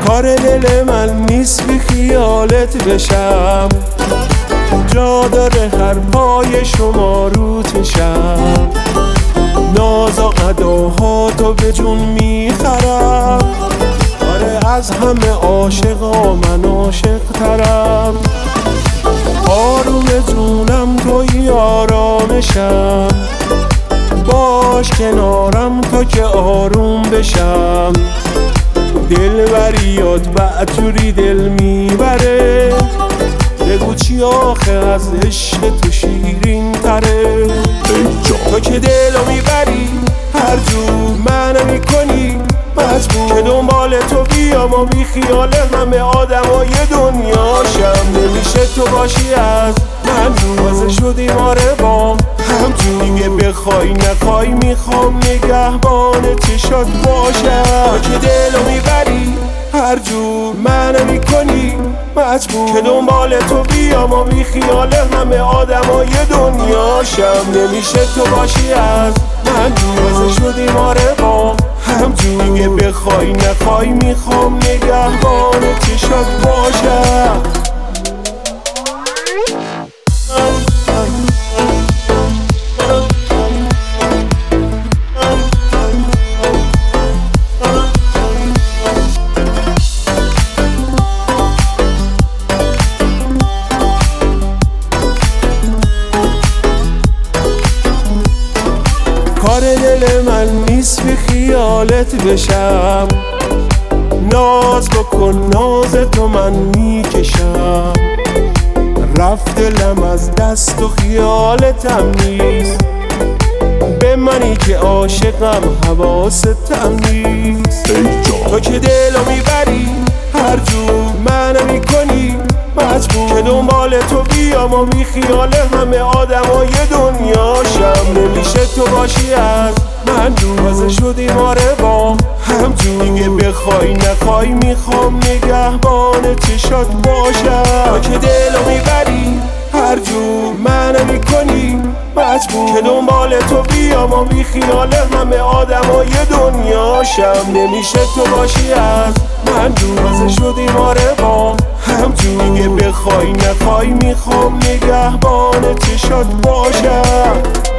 کار دل من نیست بی خیالت بشم، جا داره هر پای شما روتشم، ناز و اداهاتو به جون میخرم. آره از همه عاشقا من عاشق ترم، آروم جونم توی آرامشم، باش کنارم تا که آروم بشم. دلبریات بعجوری دل میبره، بگو چی آخه از عشق تو شیرین تره. تو که دلو میبری هر جور منو میکنی مجبور که دنبال تو بیام و بی خیال همه آدمای دنیاشم. نمیشه تو باشی از من دور، واسه شدیم آره با همجور. دیگه بخوای نخوای میخوام نگهبان چشات باشم. تو که دلو میبری هر جور منو میکنی مجبور که دنبال تو بیام و بی خیال همه آدمای دنیاشم. نمیشه تو باشی از من دور، واسه شدیم آره با همجور. دیگه بخوای نخوای میخوام نگهبان چشات باشم. کار دل من نیست بی خیالت بشم، ناز بکن ناز تو من میکشم. رفت دلم از دست و خیالتم نیست، به منی که عاشقم حواستم نیست. تو که دلو میبری هر جور منو میکنی مجبور که دنبال تو بیام و بی خیال همه آدمای دنیاشم. نمیشه تو باشی از من دور، واسه شدیم آره با همجور. دیگه بخوای نخوای میخوام نگهبان چشات باشم. تو که دلو میبری هر جور منو میکنی مجبور که دنبال تو بیام و بی خیال همه آدمای دنیاشم. نمیشه تو باشی از من دور، واسه شدیم آره با همجور. دیگه بخوای نخوای میخوام نگهبان چشات باشم.